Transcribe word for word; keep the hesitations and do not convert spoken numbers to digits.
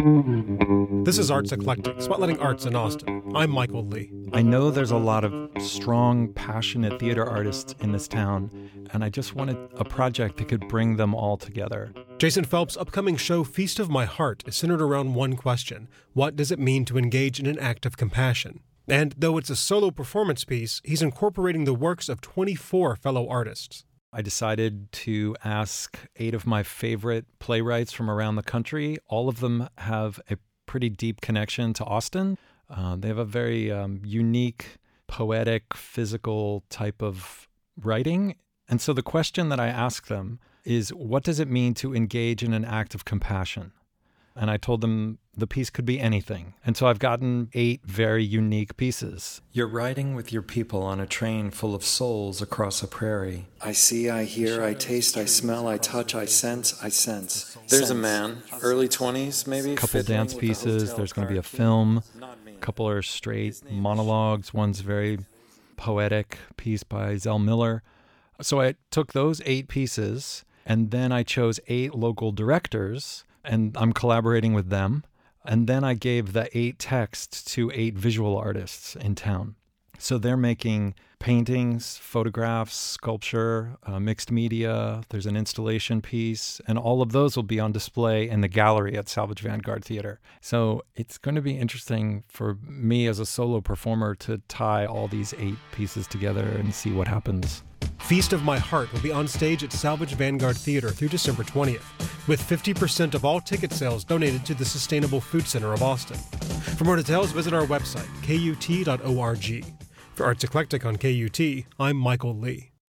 This is Arts Eclectic, spotlighting arts in Austin. I'm Michael Lee. I know there's a lot of strong, passionate theater artists in this town, and I just wanted a project that could bring them all together. Jason Phelps' upcoming show, Feast of My Heart, is centered around one question. What does it mean to engage in an act of compassion? And though it's a solo performance piece, he's incorporating the works of twenty-four fellow artists. I decided to ask eight of my favorite playwrights from around the country. All of them have a pretty deep connection to Austin. Uh, they have a very um, unique, poetic, physical type of writing. And so the question that I asked them is, what does it mean to engage in an act of compassion? And I told them the piece could be anything. And so I've gotten eight very unique pieces. You're riding with your people on a train full of souls across a prairie. I see, I hear, I taste, I smell, I touch, I sense, I sense. There's a man, early twenties maybe. A couple dance pieces. There's going to be a film. A couple are straight monologues. One's very poetic piece by Zell Miller. So I took those eight pieces, and then I chose eight local directors, and I'm collaborating with them. And then I gave the eight texts to eight visual artists in town. So they're making paintings, photographs, sculpture, uh, mixed media. There's an installation piece, and all of those will be on display in the gallery at Salvage Vanguard Theater. So it's going to be interesting for me as a solo performer to tie all these eight pieces together and see what happens. Feast of My Heart will be on stage at Salvage Vanguard Theater through December twentieth, with fifty percent of all ticket sales donated to the Sustainable Food Center of Austin. For more details, visit our website, K U T dot org. For Arts Eclectic on K U T, I'm Michael Lee.